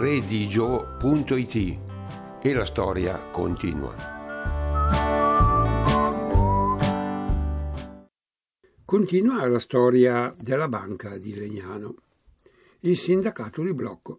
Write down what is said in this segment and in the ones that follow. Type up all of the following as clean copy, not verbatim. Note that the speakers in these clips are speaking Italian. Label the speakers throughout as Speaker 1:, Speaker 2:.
Speaker 1: redigio.it e la storia continua.
Speaker 2: Continua la storia della banca di Legnano, il sindacato di blocco.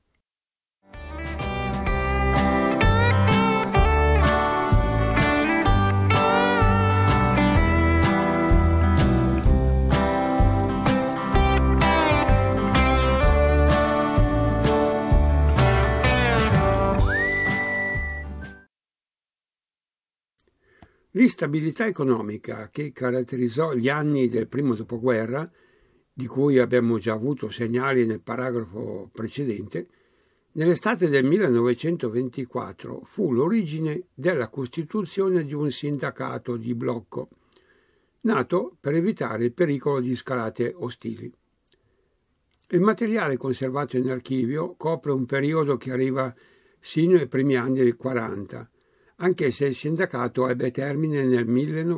Speaker 2: L'instabilità economica che caratterizzò gli anni del primo dopoguerra, di cui abbiamo già avuto segnali nel paragrafo precedente, nell'estate del 1924 fu l'origine della costituzione di un sindacato di blocco, nato per evitare il pericolo di scalate ostili. Il materiale conservato in archivio copre un periodo che arriva sino ai primi anni del 40, anche se il sindacato ebbe termine nel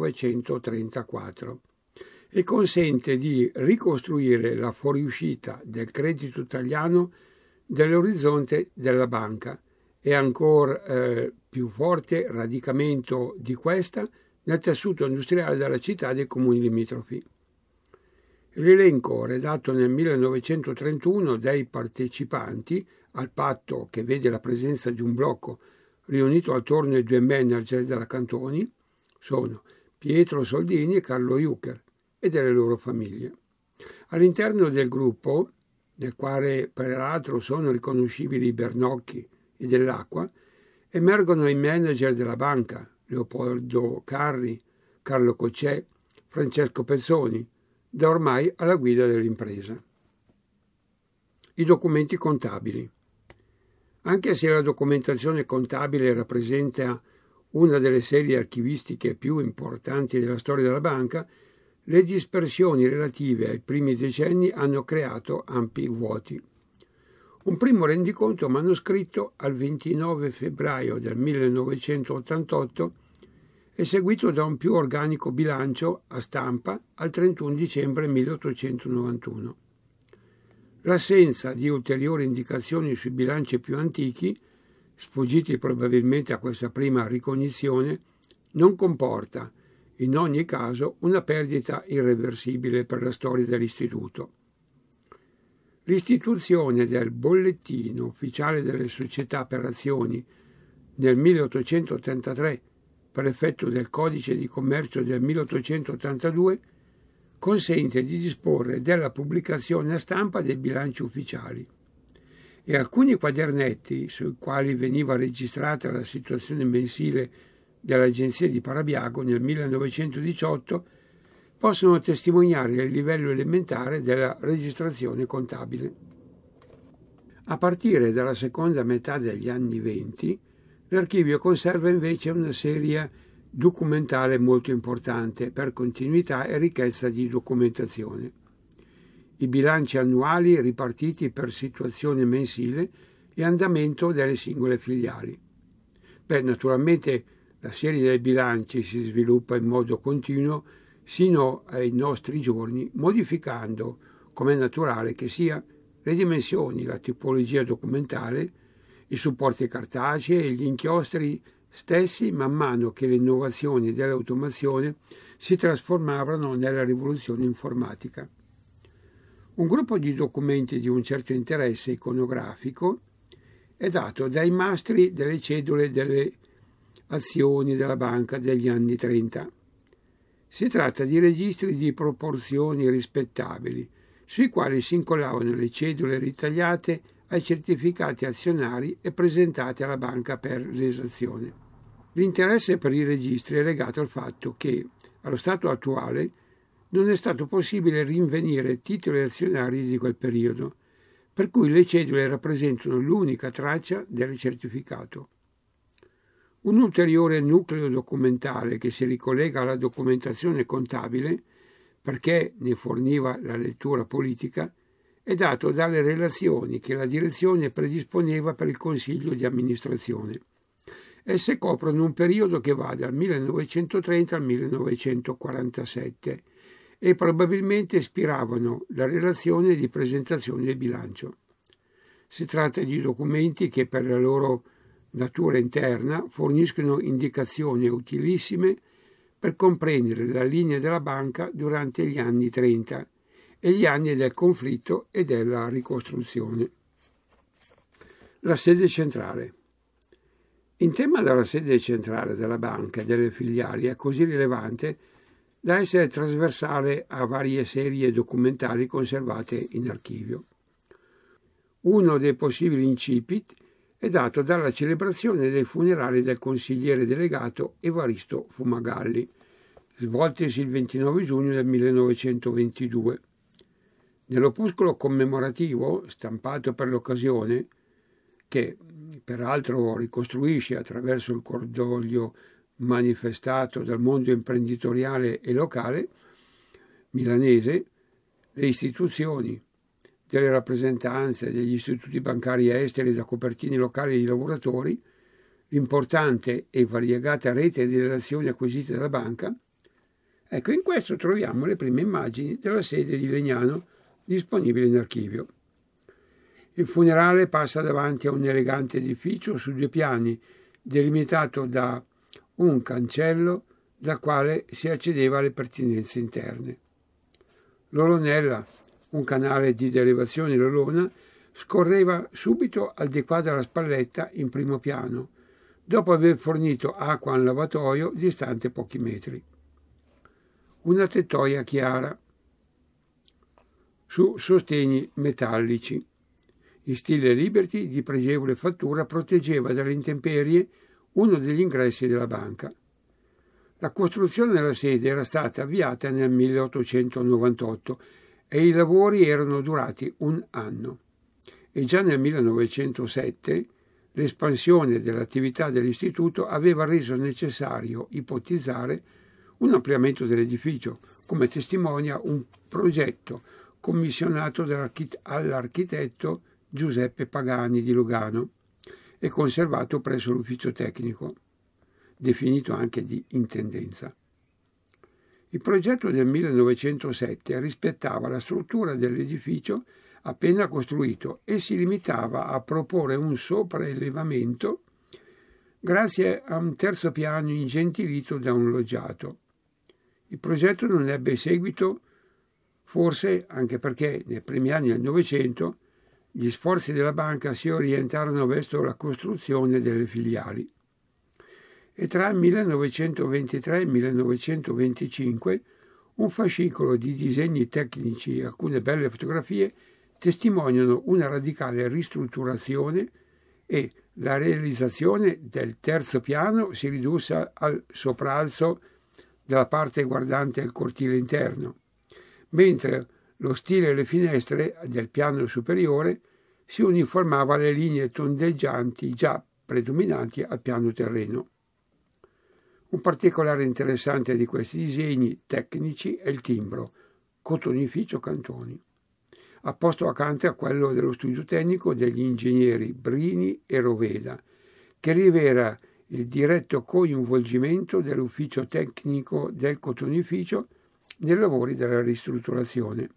Speaker 2: 1934 e consente di ricostruire la fuoriuscita del credito italiano dall'orizzonte della banca e ancora più forte radicamento di questa nel tessuto industriale della città e dei comuni limitrofi. L'elenco redatto nel 1931 dei partecipanti al patto, che vede la presenza di un blocco riunito attorno ai due manager della Cantoni, sono Pietro Soldini e Carlo Jucker e delle loro famiglie. All'interno del gruppo, nel quale peraltro sono riconoscibili Bernocchi e Dell'Acqua, emergono i manager della banca, Leopoldo Carri, Carlo Coccè, Francesco Pezzoni, da ormai alla guida dell'impresa. I documenti contabili. Anche se la documentazione contabile rappresenta una delle serie archivistiche più importanti della storia della banca, le dispersioni relative ai primi decenni hanno creato ampi vuoti. Un primo rendiconto manoscritto al 29 febbraio del 1988 è seguito da un più organico bilancio a stampa al 31 dicembre 1891. L'assenza di ulteriori indicazioni sui bilanci più antichi, sfuggiti probabilmente a questa prima ricognizione, non comporta, in ogni caso, una perdita irreversibile per la storia dell'istituto. L'istituzione del bollettino ufficiale delle società per azioni nel 1883, per effetto del codice di commercio del 1882, consente di disporre della pubblicazione a stampa dei bilanci ufficiali e alcuni quadernetti sui quali veniva registrata la situazione mensile dell'agenzia di Parabiago nel 1918 possono testimoniare il livello elementare della registrazione contabile. A partire dalla seconda metà degli anni '20 l'archivio conserva invece una serie documentale molto importante per continuità e ricchezza di documentazione. I bilanci annuali ripartiti per situazione mensile e andamento delle singole filiali. Naturalmente la serie dei bilanci si sviluppa in modo continuo sino ai nostri giorni, modificando, come è naturale che sia, le dimensioni, la tipologia documentale, i supporti cartacei e gli inchiostri stessi man mano che le innovazioni dell'automazione si trasformavano nella rivoluzione informatica. Un gruppo di documenti di un certo interesse iconografico è dato dai mastri delle cedole delle azioni della banca degli anni 30. Si tratta di registri di proporzioni rispettabili, sui quali si incollavano le cedole ritagliate ai certificati azionari e presentate alla banca per l'esazione. L'interesse per i registri è legato al fatto che, allo stato attuale, non è stato possibile rinvenire titoli azionari di quel periodo, per cui le cedole rappresentano l'unica traccia del certificato. Un ulteriore nucleo documentale che si ricollega alla documentazione contabile, perché ne forniva la lettura politica, è dato dalle relazioni che la direzione predisponeva per il consiglio di amministrazione. Esse coprono un periodo che va dal 1930 al 1947 e probabilmente ispiravano la relazione di presentazione del bilancio. Si tratta di documenti che per la loro natura interna forniscono indicazioni utilissime per comprendere la linea della banca durante gli anni 30 e gli anni del conflitto e della ricostruzione. La sede centrale. Il tema della sede centrale della banca e delle filiali è così rilevante da essere trasversale a varie serie documentali conservate in archivio. Uno dei possibili incipit è dato dalla celebrazione dei funerali del consigliere delegato Evaristo Fumagalli, svoltisi il 29 giugno del 1922. Nell'opuscolo commemorativo, stampato per l'occasione, che peraltro ricostruisce attraverso il cordoglio manifestato dal mondo imprenditoriale e locale milanese, le istituzioni, delle rappresentanze degli istituti bancari esteri da copertine locali di lavoratori, l'importante e variegata rete di relazioni acquisite dalla banca. Ecco, in questo troviamo le prime immagini della sede di Legnano disponibile in archivio. Il funerale passa davanti a un elegante edificio su 2 piani, delimitato da un cancello dal quale si accedeva alle pertinenze interne. L'Olonella, un canale di derivazione Lolona, scorreva subito al di qua della Spalletta in primo piano, dopo aver fornito acqua a un lavatoio distante pochi metri. Una tettoia chiara su sostegni metallici. In stile Liberty di pregevole fattura proteggeva dalle intemperie uno degli ingressi della banca. La costruzione della sede era stata avviata nel 1898 e i lavori erano durati 1 anno. E già nel 1907 l'espansione dell'attività dell'istituto aveva reso necessario ipotizzare un ampliamento dell'edificio, come testimonia un progetto commissionato all'architetto Giuseppe Pagani di Lugano e conservato presso l'ufficio tecnico, definito anche di intendenza. Il progetto del 1907 rispettava la struttura dell'edificio appena costruito e si limitava a proporre un sopraelevamento grazie a un terzo piano ingentilito da un loggiato. Il progetto non ebbe seguito, forse anche perché nei primi anni del Novecento gli sforzi della banca si orientarono verso la costruzione delle filiali. E tra il 1923 e il 1925 un fascicolo di disegni tecnici e alcune belle fotografie testimoniano una radicale ristrutturazione e la realizzazione del terzo piano si ridusse al sopralzo della parte guardante il cortile interno, mentre lo stile e le finestre del piano superiore si uniformava alle linee tondeggianti già predominanti al piano terreno. Un particolare interessante di questi disegni tecnici è il timbro, cotonificio Cantoni, apposto accanto a quello dello studio tecnico degli ingegneri Brini e Roveda, che rivela il diretto coinvolgimento dell'ufficio tecnico del cotonificio nei lavori della ristrutturazione.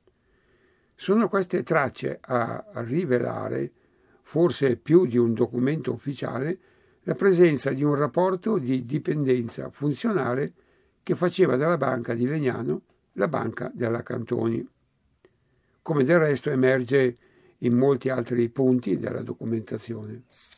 Speaker 2: Sono queste tracce a rivelare, forse più di un documento ufficiale, la presenza di un rapporto di dipendenza funzionale che faceva della banca di Legnano la banca della Cantoni, come del resto emerge in molti altri punti della documentazione.